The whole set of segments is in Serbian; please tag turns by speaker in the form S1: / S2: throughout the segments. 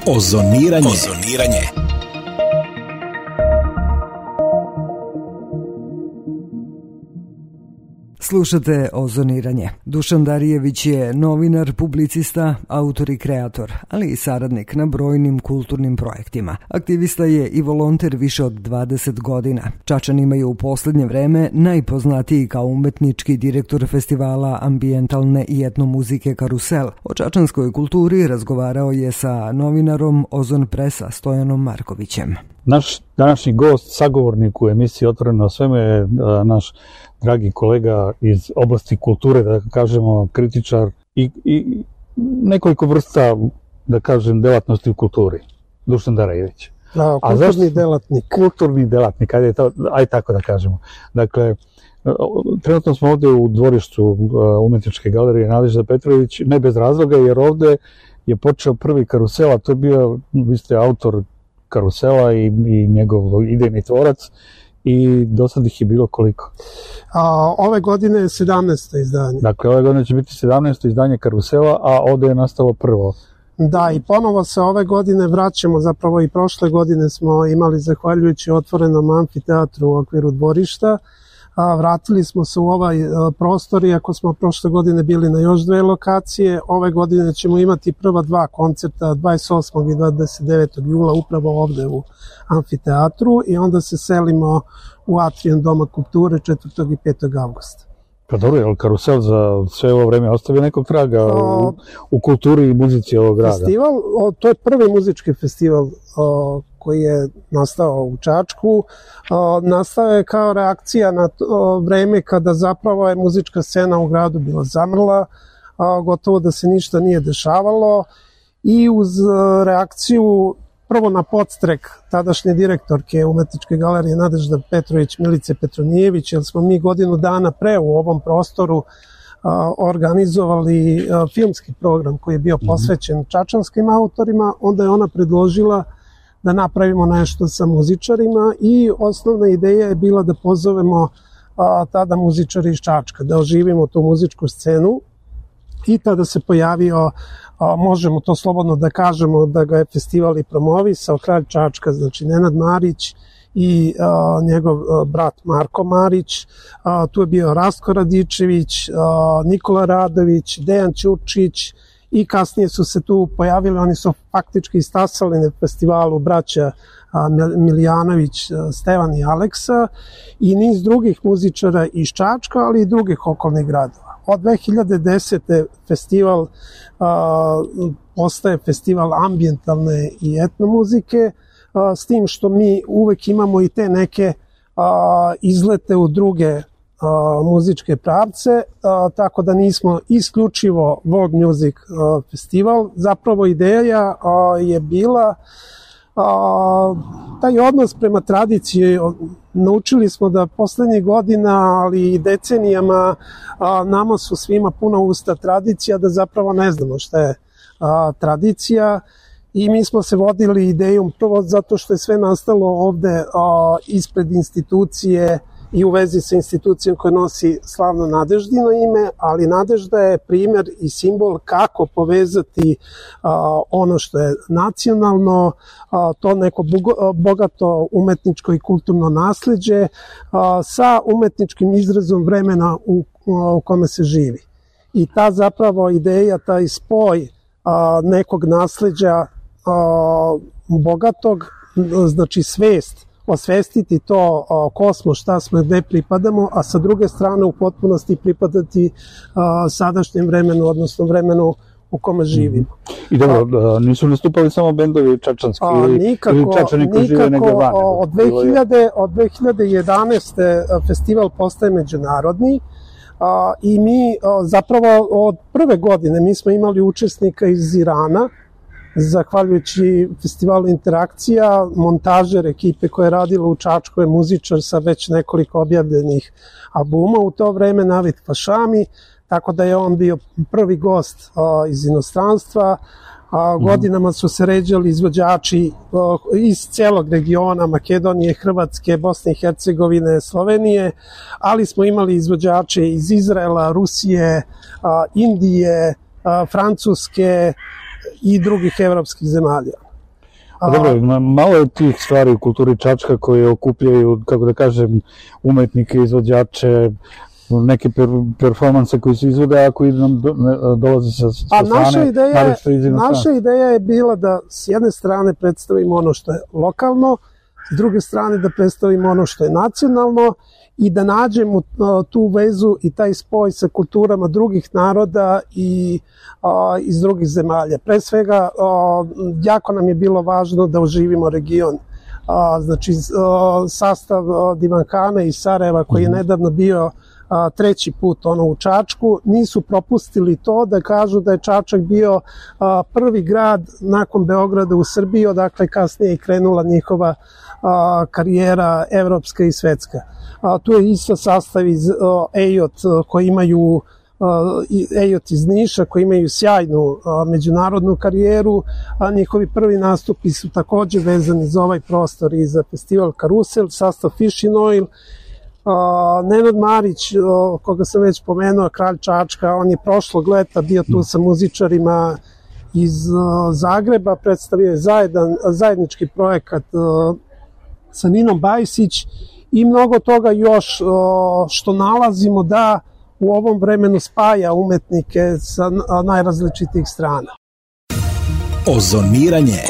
S1: Ozoniranje.
S2: Slušate Ozoniranje. Dušan Darijević je novinar, publicista, autor i kreator, ali i saradnik na brojnim kulturnim projektima. Aktivista je i volonter više od 20 godina. Čačanima je u posljednje vreme najpoznatiji kao umetnički direktor festivala ambijentalne i etnomuzike Karusel. O čačanskoj kulturi razgovarao je sa novinarom Ozon Presa Stojanom Markovićem.
S3: Naš današnji gost, sagovornik u emisiji Otvoreno o svemu je naš dragi kolega iz oblasti kulture, da kažemo kritičar i nekoliko vrsta, da kažem, delatnosti u kulturi. Dušan Darijević. Kulturni delatnik, ajde tako da kažemo. Dakle, trenutno smo ovdje u dvorištu Umetničke galerije Nadežda Petrović, ne bez razloga, jer ovdje je počeo prvi Karusel, a to je bio, vi ste autor Karusela i njegov idejni tvorac, i do sad ih je bilo koliko?
S4: Ove godine je 17. izdanje.
S3: Dakle, ove godine će biti 17. izdanje Karusela, a ovdje je nastalo prvo.
S4: Da, i ponovo se ove godine vraćamo, zapravo i prošle godine smo imali, zahvaljujući otvorenom amfiteatru u okviru dvorišta, vratili smo se u ovaj prostor, iako smo prošle godine bili na još 2 lokacije. Ove godine ćemo imati prva 2 koncerta 28. i 29. jula upravo ovde u amfiteatru i onda se selimo u atrium Doma kulture 4. i 5. avgusta.
S3: Pa dobro, je li Karusel za sve ovo vreme ostavio nekog traga u kulturi i muzici ovog grada?
S4: Festival, to je prvi muzički festival koji je nastao u Čačku. Nastao je kao reakcija na vreme kada zapravo je muzička scena u gradu bila zamrla, gotovo da se ništa nije dešavalo, i uz reakciju prvo na podstrek tadašnje direktorke Umetničke galerije Nadežda Petrović, Milice Petronijević, jer smo mi godinu dana pre u ovom prostoru organizovali filmski program koji je bio posvećen čačanskim autorima. Onda je ona predložila da napravimo nešto sa muzičarima i osnovna ideja je bila da pozovemo tada muzičari iz Čačka, da oživimo tu muzičku scenu, i tada se pojavio, možemo to slobodno da kažemo, da ga je festival i promovisao, kralj Čačka, znači Nenad Marić i njegov brat Marko Marić. Tu je bio Rastko Radičević, Nikola Radović, Dejan Ćurčić, i kasnije su se tu pojavili, oni su faktički stasali na festivalu braća Milijanović, Stevan i Aleksa, i niz drugih muzičara iz Čačka, ali i drugih okolnih gradova. Od 2010. festival postaje festival ambijentalne i etnomuzike, s tim što mi uvek imamo i te neke izlete u druge muzičke pravce, tako da nismo isključivo world music festival. Zapravo ideja je bila taj odnos prema tradiciji. Naučili smo da poslednjih godina, ali i decenijama, nama su svima puna usta tradicija, da zapravo ne znamo šta je tradicija, i mi smo se vodili idejom prvo zato što je sve nastalo ovde ispred institucije i u vezi sa institucijom koja nosi slavno Nadeždino ime, ali Nadežda je primer i simbol kako povezati ono što je nacionalno, to neko bogato umetničko i kulturno nasleđe sa umetničkim izrazom vremena u kome se živi. I ta zapravo ideja, taj spoj nekog nasleđa bogatog, znači svest, osvestiti to ko smo, šta smo, gde pripadamo, a sa druge strane u potpunosti pripadati sadašnjem vremenu, odnosno vremenu u kome živimo.
S3: I dobro, nisu nastupali samo bendovi čačanski ili čačani koji žive negde van?
S4: Od 2011. festival postaje međunarodni, i mi zapravo od prve godine mi smo imali učesnika iz Irana, zahvaljujući festivalu Interakcija, montažer ekipe koja je radila u Čačku je muzičar sa već nekoliko objavljenih albuma u to vreme, Navid Pašami, tako da je on bio prvi gost iz inostranstva. Godinama su se ređali izvođači iz celog regiona, Makedonije, Hrvatske, Bosne i Hercegovine, Slovenije, ali smo imali izvođače iz Izraela, Rusije, Indije, Francuske i drugih evropskih zemalja.
S3: Dobro, malo je tih stvari u kulturi Čačka koje okupljaju, kako da kažem, umetnike, izvođače, neke performanse koji se izvode, a koji nam dolaze sa strane.
S4: Naša ideja je bila da s jedne strane predstavimo ono što je lokalno, s druge strane da predstavimo ono što je nacionalno i da nađemo tu vezu i taj spoj sa kulturama drugih naroda i iz drugih zemalja. Pre svega, jako nam je bilo važno da oživimo region. Znači, sastav Divankana iz Sarajeva koji je nedavno bio treći put u Čačku, nisu propustili to da kažu da je Čačak bio prvi grad nakon Beograda u Srbiji, odakle kasnije je krenula njihova karijera evropska i svetska. Tu je isto sastav iz EJOT koji imaju EJOT iz Niša koji imaju sjajnu međunarodnu karijeru, a njihovi prvi nastupi su takođe vezani za ovaj prostor i za festival Karusel, sastav Fish in Oil. Nenad Marić, koga sam već pomenuo, kralj Čačka, on je prošlog leta bio tu sa muzičarima iz Zagreba, predstavio je zajednički projekat sa Ninom Bajsić i mnogo toga još što nalazimo da u ovom vremenu spaja umetnike sa najrazličitih strana.
S1: Ozoniranje.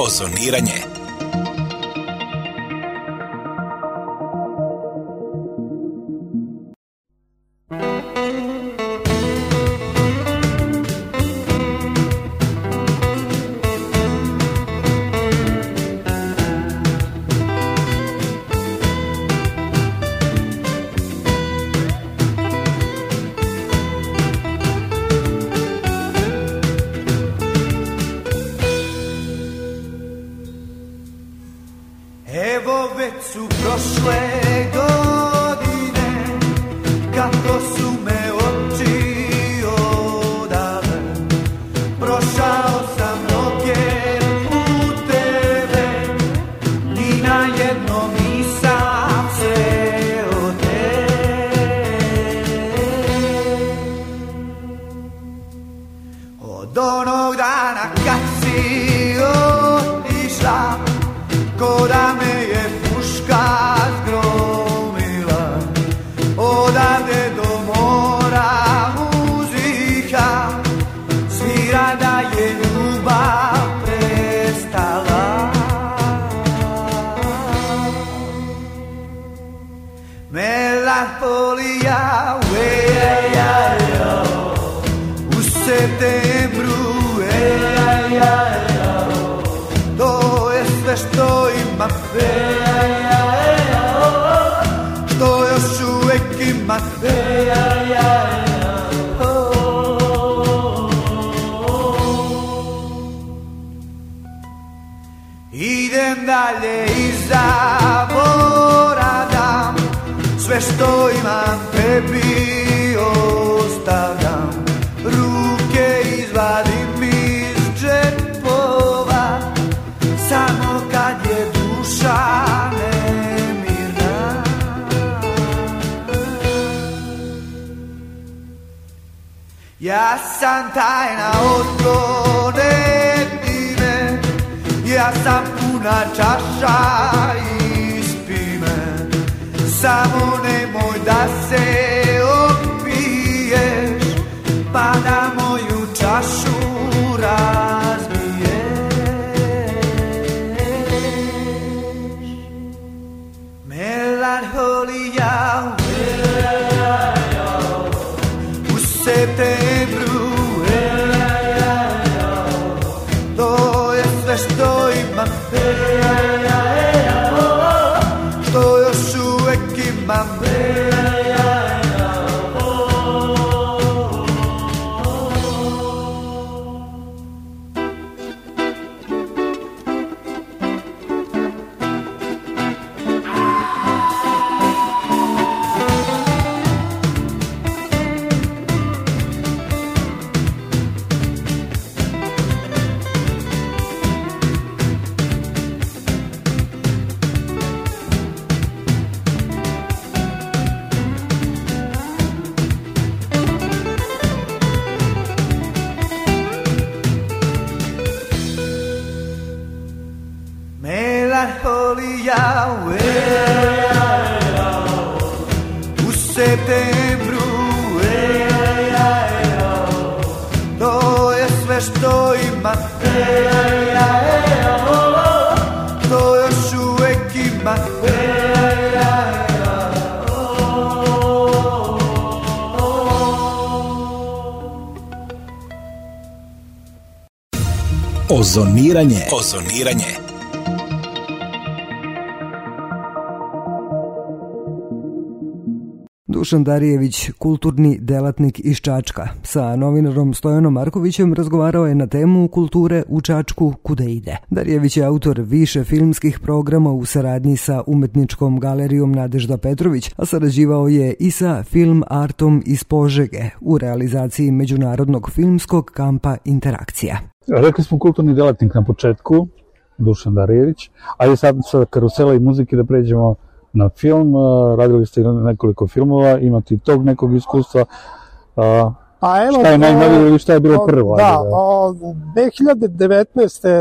S5: Idem dalje i zaboravljam sve što imam, tebi ostavljam. Ruke izvadim iz džepova samo kad je duša nemirna. Ja sam tajna odgonetine, ja sam puna čaša ispi me, samo nemoj da se opiješ, pa da moju čašu razbiješ. Melanholija u septembru, to je sve što imam, što još uvek imam. u septembru, to je sve što ima, to još uvek ima.
S1: Ozoniranje.
S2: Dušan Darijević, kulturni delatnik iz Čačka, sa novinarom Stojanom Markovićem razgovarao je na temu kulture u Čačku kuda ide. Darijević je autor više filmskih programa u saradnji sa umetničkom galerijom Nadežda Petrović, a sarađivao je i sa Film Artom iz Požege u realizaciji međunarodnog filmskog kampa Interakcija.
S3: Rekli smo kulturni delatnik na početku, Dušan Darijević, ajde sad sa karusela i muzike da pređemo na film. Radili ste nekoliko filmova, imate i tog nekog iskustva. Šta je najnovije ili šta je bilo prvo?
S4: Da, 2019.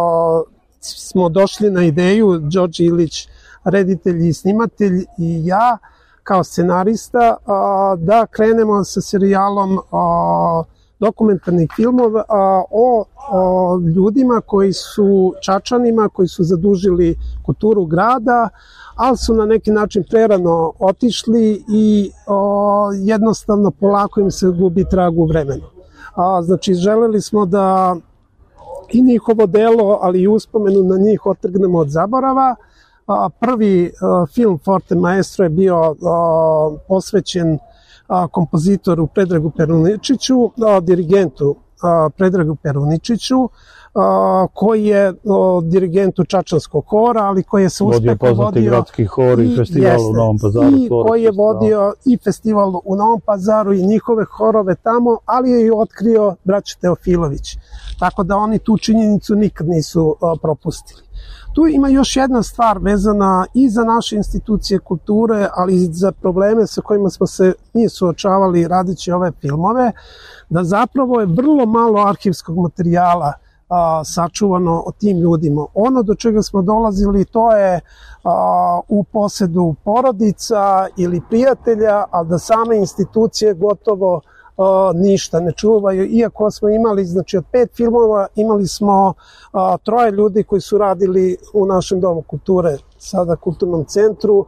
S4: Smo došli na ideju, Đorđe Ilić, reditelj i snimatelj, i ja kao scenarista, da krenemo sa serijalom dokumentarnih filmova o ljudima koji su Čačanima, koji su zadužili kulturu grada, ali su na neki način prerano otišli i jednostavno polako im se gubi trag u vremenu. Znači, želeli smo da i njihovo delo, ali i uspomenu na njih otrgnemo od zaborava. Prvi film Forte Maestro je bio posvećen kompozitoru Predragu Peruničiću, dirigentu Predragu Peruničiću, koji je dirigentu Čačanskog hora, ali koji je se uspešno vodio
S3: poznati gradski hor i festival u Novom Pazaru.
S4: I koji je vodio i festival u Novom Pazaru i njihove horove tamo, ali je i otkrio braću Teofilović. Tako da oni tu činjenicu nikad nisu propustili. Tu ima još jedna stvar vezana i za naše institucije kulture, ali i za probleme sa kojima smo se mi suočavali radeći ove filmove, da zapravo je vrlo malo arhivskog materijala sačuvano o tim ljudima. Ono do čega smo dolazili, to je u posedu porodica ili prijatelja, a da same institucije gotovo ništa ne čuvaju. Iako smo imali, znači od 5 filmova, imali smo 3 ljudi koji su radili u našem domu kulture, sada kulturnom centru,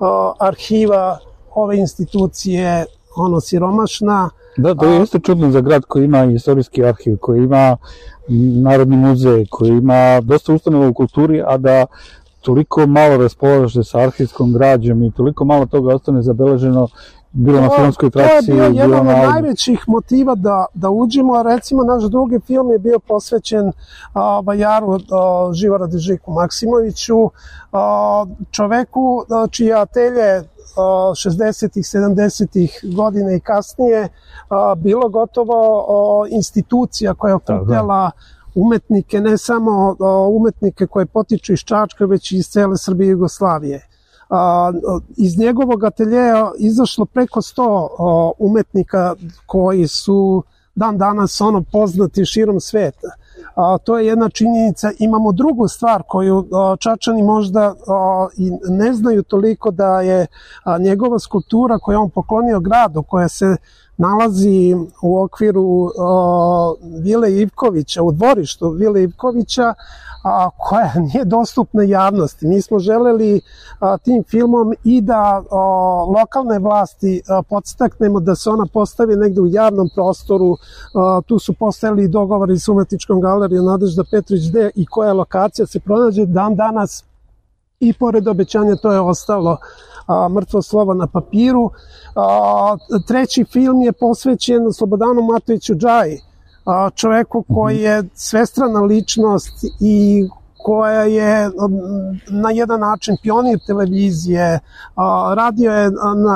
S4: arhiva ove institucije, siromašna.
S3: Da, to je isto čudno za grad koji ima istorijski arhiv, koji ima Narodni muzej, koji ima dosta ustanova u kulturi, a da toliko malo raspolaže sa arhivskom građom i toliko malo toga ostane zabeleženo, bilo na filmskoj trasi.
S4: To je bio jedan od najvećih motiva da uđemo, a recimo naš drugi film je bio posvećen vajaru Živoradu Žiku Maksimoviću, čoveku čije atelje 60-ih, 70-ih godina i kasnije bilo gotovo institucija koja je okupljala umetnike, ne samo umetnike koje potiču iz Čačka, već i iz cele Srbije i Jugoslavije. Iz njegovog ateljeja izašlo preko 100 umetnika koji su dan danas poznati širom sveta. To je jedna činjenica. Imamo drugu stvar koju Čačani možda i ne znaju toliko, da je njegova skulptura koju on poklonio gradu, koja se nalazi u okviru Vile Ivkovića, u dvorištu Vile Ivkovića, koja nije dostupna javnosti. Mi smo želeli tim filmom i da lokalne vlasti podstaknemo da se ona postavi negde u javnom prostoru. Tu su postojali dogovori s umetničkom galerijom Nadežda Petrović gde i koja lokacija se pronađe. Dan danas i pored obećanja to je ostalo mrtvo slovo na papiru. Treći film je posvećen Slobodanu Matoviću Džaji, čoveku koji je svestrana ličnost i koja je na jedan način pionir televizije, radio je na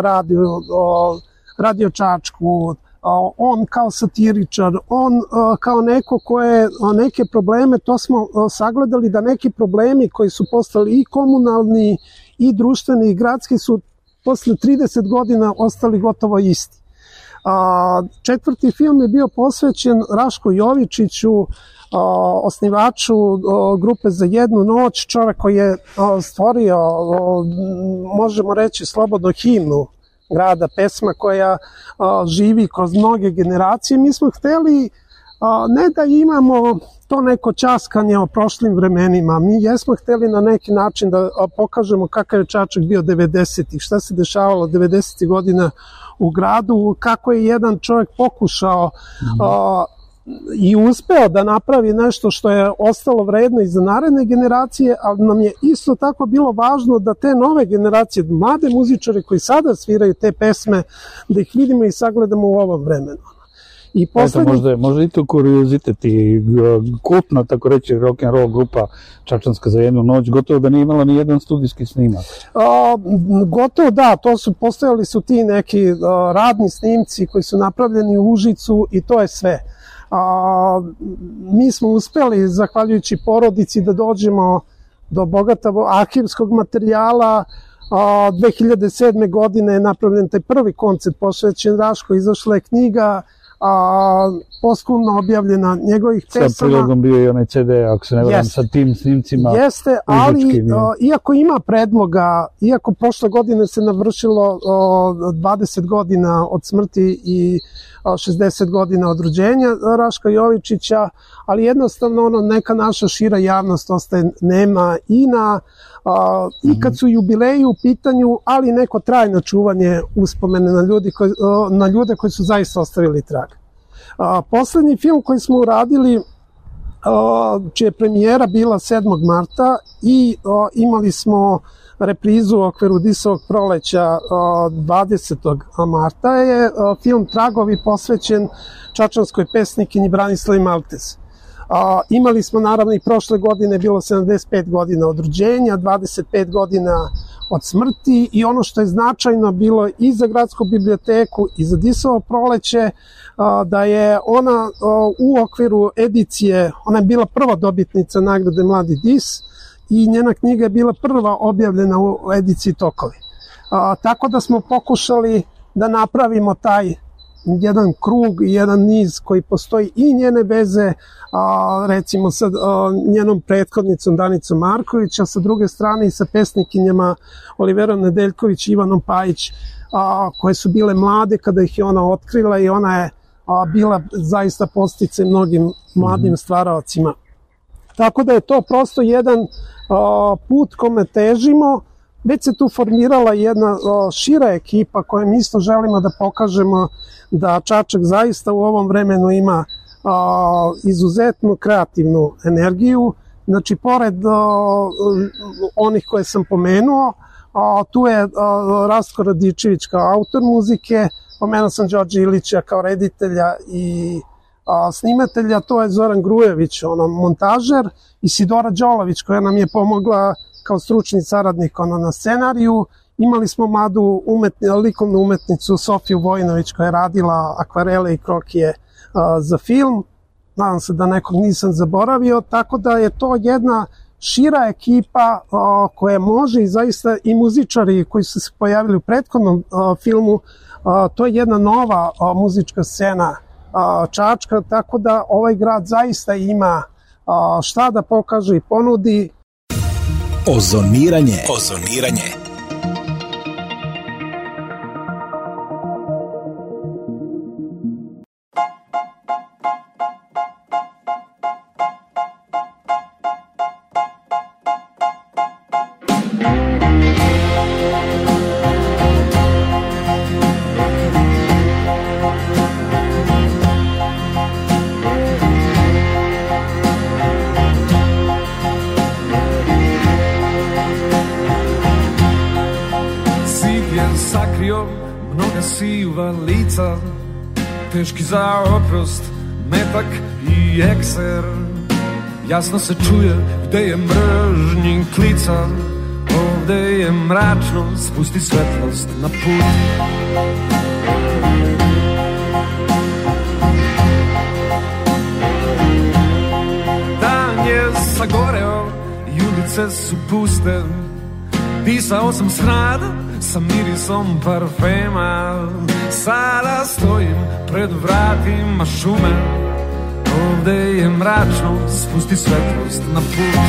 S4: Radio Čačku, on kao satiričar, on kao neko koje neke probleme, to smo sagledali da neki problemi koji su postali i komunalni i društveni i gradski su posle 30 godina ostali gotovo isti. Četvrti film je bio posvećen Raško Jovičiću, osnivaču grupe Za jednu noć, čovek koji je stvorio, možemo reći slobodno, himnu grada, pesma koja živi kroz mnoge generacije. Mi smo hteli ne da imamo to neko ćaskanje o prošlim vremenima, mi jesmo hteli na neki način da pokažemo kakav je Čačak bio 90-ih, šta se dešavalo 90-ih godina u gradu, kako je jedan čovjek pokušao i uspeo da napravi nešto što je ostalo vredno i za naredne generacije, ali nam je isto tako bilo važno da te nove generacije, mlade muzičare koji sada sviraju te pesme, da ih vidimo i sagledamo u ovom vremenu. I poslednji...
S3: Možda i to kuriozitet i kultna, tako reći, rock'n'roll grupa Čačanska Za jednu noć, gotovo da nije imala ni jedan studijski snimak.
S4: Gotovo da, postojali su ti neki radni snimci koji su napravljeni u Užicu i to je sve. Mi smo uspeli, zahvaljujući porodici, da dođemo do bogatog arhivskog materijala. 2007. godine je napravljen taj prvi koncert posvećen Raško, izašla je knjiga posthumno objavljena njegovih pesama.
S3: Sa prilogom bio i onaj CD, ako se ne varam, sa tim snimcima.
S4: Jeste, ali iako ima predloga, iako prošle godine se navršilo 20 godina od smrti i 60 godina od rođenja Raška Jovičića, ali jednostavno neka naša šira javnost ostaje nema i kad su jubileji u pitanju, ali neko trajno čuvanje uspomene na ljude koji su zaista ostavili trag. Poslednji film koji smo uradili, čija je premijera bila 7. marta i imali smo reprizu u okviru Disovog proleća 20. marta, je film Tragovi, posvećen čačanskoj pesnikinji Branislavi Maltez. Imali smo naravno i prošle godine, bilo 75 godina od rođenja, 25 godina od smrti, i ono što je značajno bilo i za gradsku biblioteku i za Disovo proleće, da je ona u okviru edicije, ona je bila prva dobitnica nagrade Mladi Dis i njena knjiga je bila prva objavljena u ediciji Tokovi. Tako da smo pokušali da napravimo taj jedan krug i jedan niz koji postoji i njene veze, recimo sa njenom prethodnicom Danicom Marković, a sa druge strane i sa pesnikinjama Oliverom Nedeljković i Ivanom Pajić, koje su bile mlade kada ih je ona otkrila, i ona je bila zaista podsticaj mnogim mladim stvaraocima. Tako da je to prosto jedan put kome težimo. Već se tu formirala jedna šira ekipa kojom isto želimo da pokažemo da Čačak zaista u ovom vremenu ima izuzetnu kreativnu energiju. Znači, pored onih koje sam pomenuo, tu je Rastko Radičević kao autor muzike, pomenuo sam Đorđe Ilića kao reditelja i snimatelja, to je Zoran Grujević, montažer, i Sidora Đolović koja nam je pomogla kao stručni saradnik na scenariju. Imali smo mladu likovnu umetnicu Sofiju Vojinović koja je radila akvarele i krokije za film. Nadam se da nekog nisam zaboravio, tako da je to jedna šira ekipa koja može, i zaista i muzičari koji su se pojavili u prethodnom filmu, to je jedna nova muzička scena Čačka, tako da ovaj grad zaista ima šta da pokaže i ponudi.
S1: Ozoniranje.
S6: Siva lica, teški za oprost, metak i ekser. Jasno se čuje gde je mržnjin klica, ovde je mračno, spusti svetlost na put. Dan je sagoreo i ulice su puste, disao sam smrad sa mirisom parfema. Sada stojim pred vratima šume, ovde je mračno, spusti svetlost na put.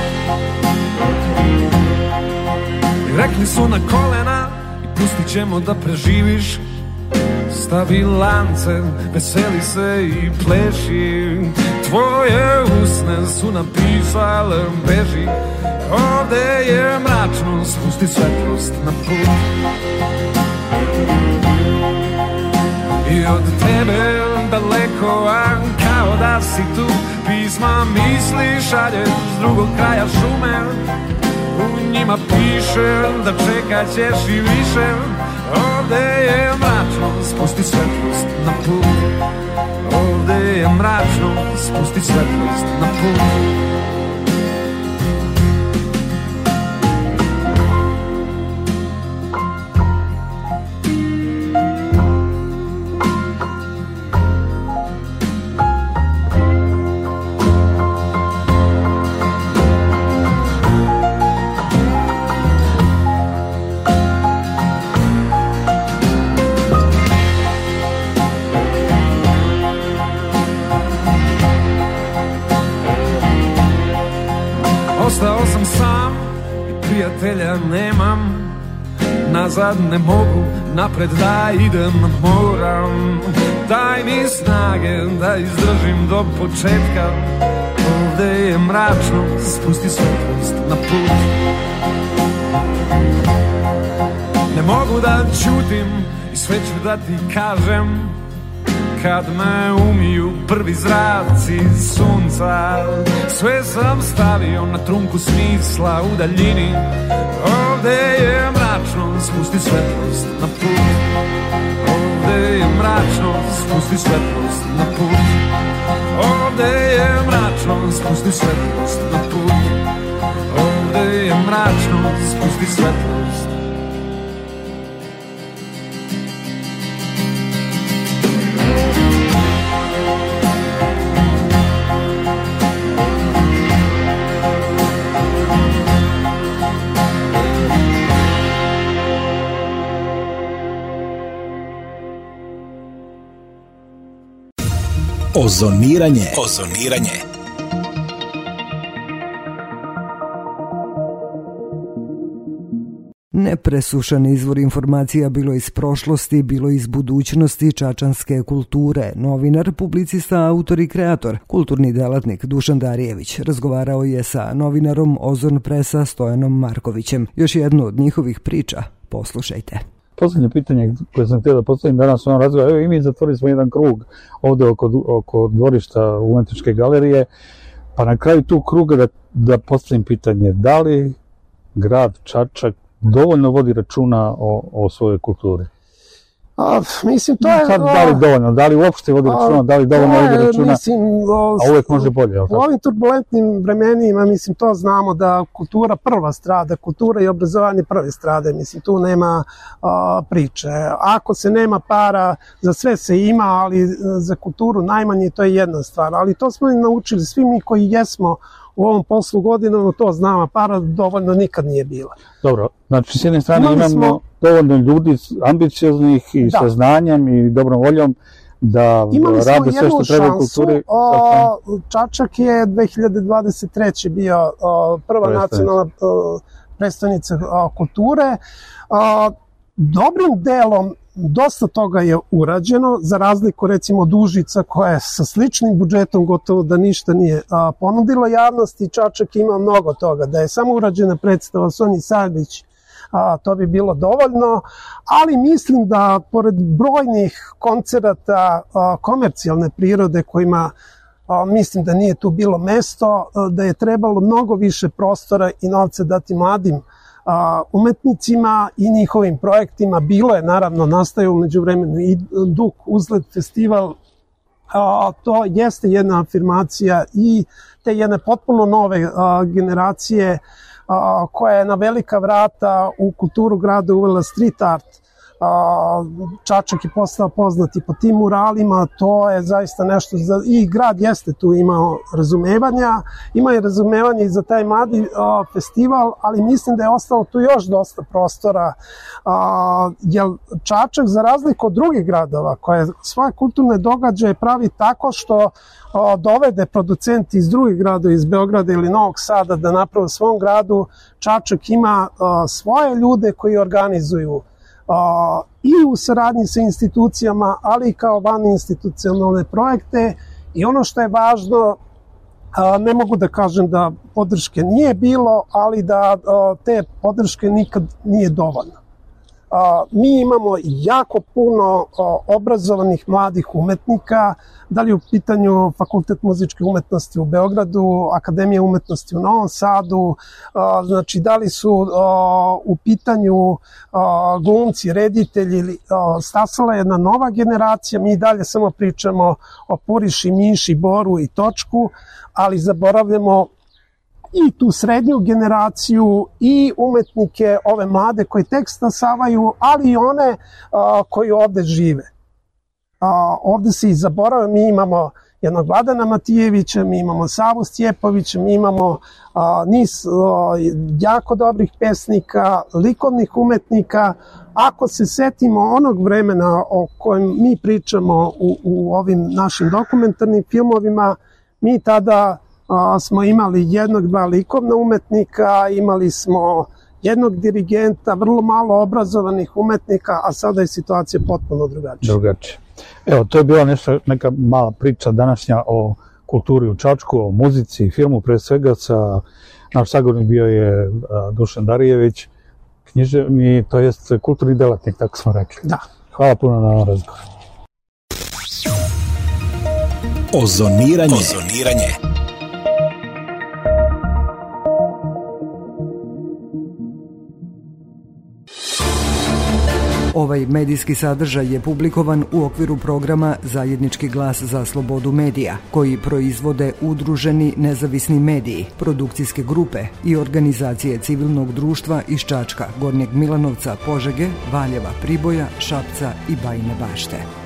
S6: Rekli su na kolena i pustit ćemo da preživiš. Stavi lance, veseli se i pleši. Tvoje usne su napisale beži. Ovde je mračno, spusti svetlost na put. I od tebe daleko, a kao da si tu, pisma misli šalješ s drugog kraja šume. U njima piše da čekat ćeš i više. Ovde je mračno, spusti svetlost na put. Ovde je mračno, spusti svetlost na put. Ostao sam sam i prijatelja nemam. Nazad ne mogu, napred da idem moram. Daj mi snage da izdržim do početka. Ovde je mračno, spusti svetlost na put. Ne mogu da ćutim i sve ću da ti kažem. Kad me umiju prvi zraci sunca, sve sam stavio na trunku smisla u daljini. Ovde je mračno, spusti svetlost na put. Ovde je mračno, spusti svetlost na put. Ovde je mračno, spusti svetlost na put. Ovde je mračno, spusti svetlost.
S1: Ozoniranje.
S2: Nepresušan izvor informacija bilo iz prošlosti, bilo iz budućnosti čačanske kulture. Novinar, publicista, autor i kreator, kulturni delatnik Dušan Darijević razgovarao je sa novinarom Ozon Presa Stojanom Markovićem. Još jednu od njihovih priča poslušajte.
S3: Poslednje pitanje koje sam htio da postavim danas u ovom razgovoru, evo i mi zatvorili smo jedan krug ovde oko dvorišta Umetničke galerije, pa na kraju tu kruga da postavim pitanje, da li grad Čačak dovoljno vodi računa o svojoj kulturi?
S4: Mislim, to je...
S3: Da li dovoljno, da li uopšte vodi računa, da li dovoljno vodi računa, a uvek može bolje.
S4: U ovim turbulentnim vremenima, mislim, to znamo da kultura prva strada, kultura i obrazovanje prve strade, mislim, tu nema priče. Ako se nema para, za sve se ima, ali za kulturu najmanje, to je jedna stvar. Ali to smo i naučili, svi mi koji jesmo u ovom poslu godinama, to znamo, para dovoljno nikad nije bila.
S3: Dobro, znači s jedne strane imamo dovoljno ljudi ambicioznih i sa znanjem i dobrom voljom da rade sve što treba u kulturi.
S4: Čačak je 2023. bio prva nacionalna predstavnica kulture. Dobrim delom dosta toga je urađeno, za razliku recimo od Užica koja je sa sličnim budžetom gotovo da ništa nije ponudilo javnosti. Čačak ima mnogo toga, da je samo urađena predstava Sonji Savić, to bi bilo dovoljno, ali mislim da pored brojnih koncerata komercijalne prirode kojima mislim da nije tu bilo mesto, da je trebalo mnogo više prostora i novca dati mladim umetnicima i njihovim projektima. Bilo je, naravno, nastaje umeđu vremenu i Duk Uzlet festival. To jeste jedna afirmacija i te jedne potpuno nove generacije koja je na velika vrata u kulturu grada uvela street art, Čačak je postao poznat i po tim muralima, to je zaista nešto, i grad jeste tu imao razumevanja, ima i razumevanje i za taj mladi festival, ali mislim da je ostalo tu još dosta prostora, jer Čačak, za razliku od drugih gradova, koje svoje kulturne događaje pravi tako što dovede producenti iz drugih gradova, iz Beograda ili Novog Sada, da naprave u svom gradu, Čačak ima svoje ljude koji organizuju i u saradnji sa institucijama, ali i kao vaninstitucionalne projekte. I ono što je važno, ne mogu da kažem da podrške nije bilo, ali da te podrške nikad nije dovoljno. Mi imamo jako puno obrazovanih mladih umetnika, da li u pitanju Fakultet muzičke umetnosti u Beogradu, Akademija umetnosti u Novom Sadu, znači da li su u pitanju glumci, reditelji, stasala je jedna nova generacija, mi dalje samo pričamo o Puriši, Miši, Boru i Točku, ali zaboravljamo i tu srednju generaciju i umetnike, ove mlade koji tek stasavaju, ali i one koji ovde žive. Ovde se i zaboravaju, mi imamo jednog Vladana Matijevića, mi imamo Savu Stjepovića, mi imamo niz jako dobrih pesnika, likovnih umetnika. Ako se setimo onog vremena o kojem mi pričamo u ovim našim dokumentarnim filmovima, mi tada smo imali jednog, dva likovna umetnika, imali smo jednog dirigenta, vrlo malo obrazovanih umetnika, a sada je situacija potpuno drugačija.
S3: Evo, to je bila neka mala priča današnja o kulturi u Čačku, o muzici i filmu, pre svega naš sagovornik bio je Dušan Darijević, književni, to jest kulturni delatnik, tako smo rekli.
S4: Da.
S3: Hvala puno na ovom razgovoru.
S1: Ozoniranje.
S2: Ovaj medijski sadržaj je publikovan u okviru programa Zajednički glas za slobodu medija, koji proizvode udruženi nezavisni mediji, produkcijske grupe i organizacije civilnog društva iz Čačka, Gornjeg Milanovca, Požege, Valjeva, Priboja, Šapca i Bajine Bašte.